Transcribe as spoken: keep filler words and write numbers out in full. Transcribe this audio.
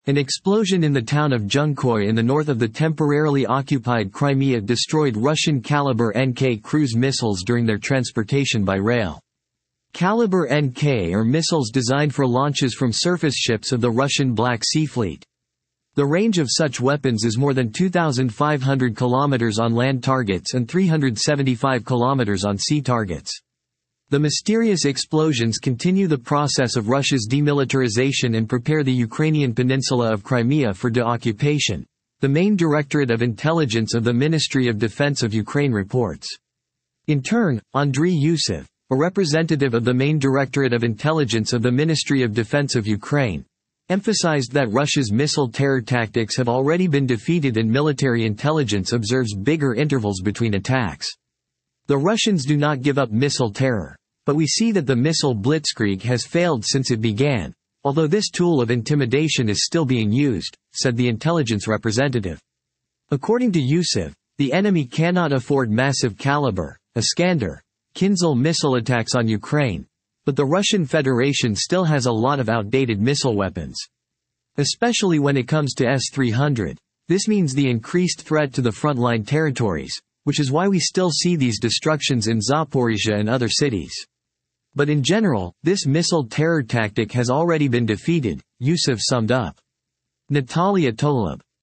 An explosion in the town of Junkoy in the north of the temporarily occupied Crimea destroyed Russian Kaliber N K cruise missiles during their transportation by rail. Kaliber N K are missiles designed for launches from surface ships of the Russian Black Sea Fleet. The range of such weapons is more than two thousand five hundred kilometers on land targets and three hundred seventy-five kilometers on sea targets. The mysterious explosions continue the process of Russia's demilitarization and prepare the Ukrainian peninsula of Crimea for de-occupation, the main Directorate of Intelligence of the Ministry of Defense of Ukraine reports. In turn, Andriy Yusov, a representative of the main Directorate of Intelligence of the Ministry of Defense of Ukraine, emphasized that Russia's missile terror tactics have already been defeated and military intelligence observes bigger intervals between attacks. The Russians do not give up missile terror. But we see that the missile blitzkrieg has failed since it began, although this tool of intimidation is still being used, said the intelligence representative. According to Yusov, the enemy cannot afford massive caliber, Iskander, Kinzhal missile attacks on Ukraine, but the Russian Federation still has a lot of outdated missile weapons. Especially when it comes to S three hundred, this means the increased threat to the frontline territories, which is why we still see these destructions in Zaporizhzhia and other cities. But in general, this missile terror tactic has already been defeated, Yusov summed up. Natalia Tolub